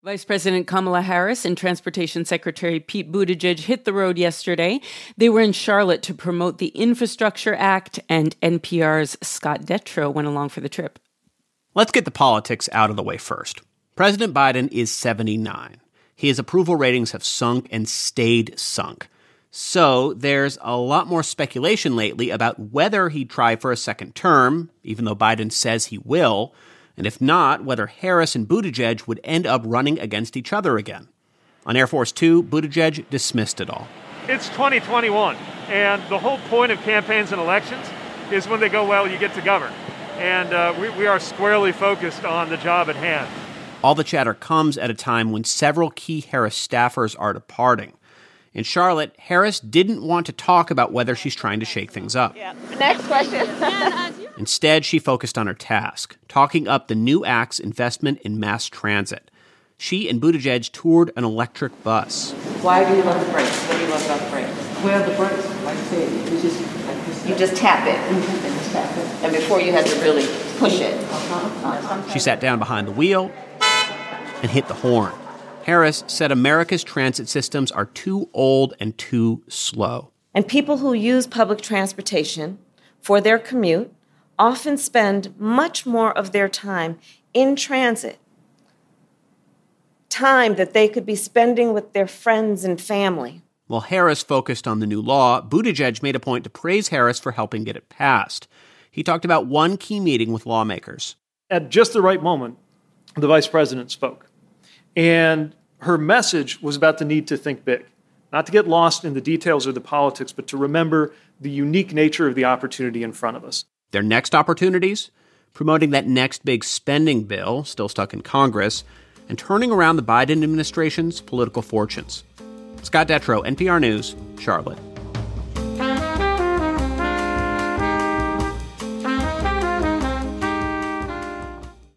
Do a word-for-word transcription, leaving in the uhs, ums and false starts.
Vice President Kamala Harris and Transportation Secretary Pete Buttigieg hit the road yesterday. They were in Charlotte to promote the Infrastructure Act, and N P R's Scott Detrow went along for the trip. Let's get the politics out of the way first. President Biden is seventy-nine. His approval ratings have sunk and stayed sunk. So there's a lot more speculation lately about whether he'd try for a second term, even though Biden says he will, and if not, whether Harris and Buttigieg would end up running against each other again. On Air Force Two, Buttigieg dismissed it all. It's twenty twenty-one, and the whole point of campaigns and elections is when they go well, you get to govern. And uh, we, we are squarely focused on the job at hand. All the chatter comes at a time when several key Harris staffers are departing. In Charlotte, Harris didn't want to talk about whether she's trying to shake things up. Yeah. Next question. Instead, she focused on her task, talking up the new act's investment in mass transit. She and Buttigieg toured an electric bus. Why do you love the brakes? What do you love about the brakes? Where are the brakes? Like I said, you just, like you just tap it. Mm-hmm. And just tap it. And before you had to really push it. Uh-huh. She sat down behind the wheel and hit the horn. Harris said America's transit systems are too old and too slow. And people who use public transportation for their commute often spend much more of their time in transit, time that they could be spending with their friends and family. While Harris focused on the new law, Buttigieg made a point to praise Harris for helping get it passed. He talked about one key meeting with lawmakers. At just the right moment, the vice president spoke. And her message was about the need to think big, not to get lost in the details or the politics, but to remember the unique nature of the opportunity in front of us. Their next opportunities? Promoting that next big spending bill, still stuck in Congress, and turning around the Biden administration's political fortunes. Scott Detrow, N P R News, Charlotte.